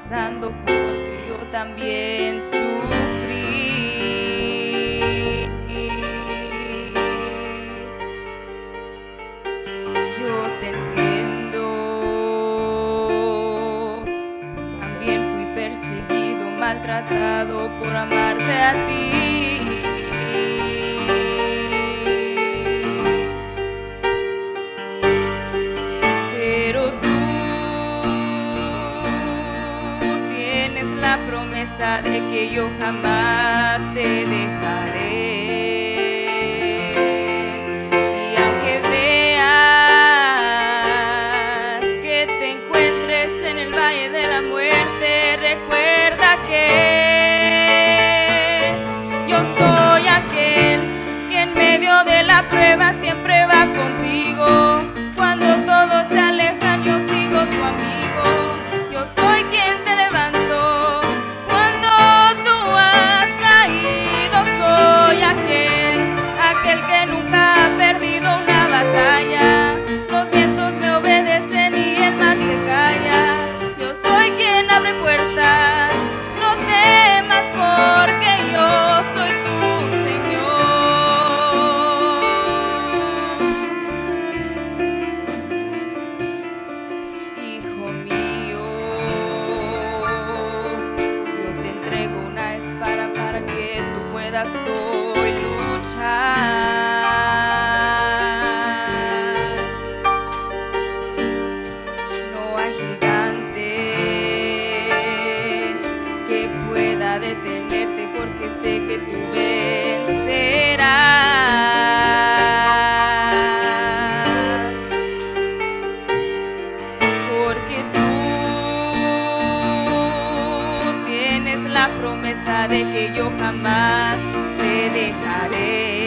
pasando porque yo también sufrí. Yo te entiendo, también fui perseguido, maltratado por amarte a ti. Pero tú tienes la promesa de que yo jamás te dejaré. Y aunque veas que te encuentres en el valle de la muerte, recuerda que yo soy aquel que en medio de la prueba siempre va contigo. Cuando todos se alejan, yo sigo tu amigo. Yo soy quien te levantó cuando tú has caído. Soy aquel que nunca ha perdido una batalla. Los vientos me obedecen y el mar se calla. Yo soy quien abre puertas. No temas porque yo soy tu Señor. Hijo mío, yo te entrego una espada para que tú puedas hoy luchar. No hay gigante que pueda detenerte porque sé que tú vencerás. Porque tú tienes la promesa de que yo jamás te dejaré.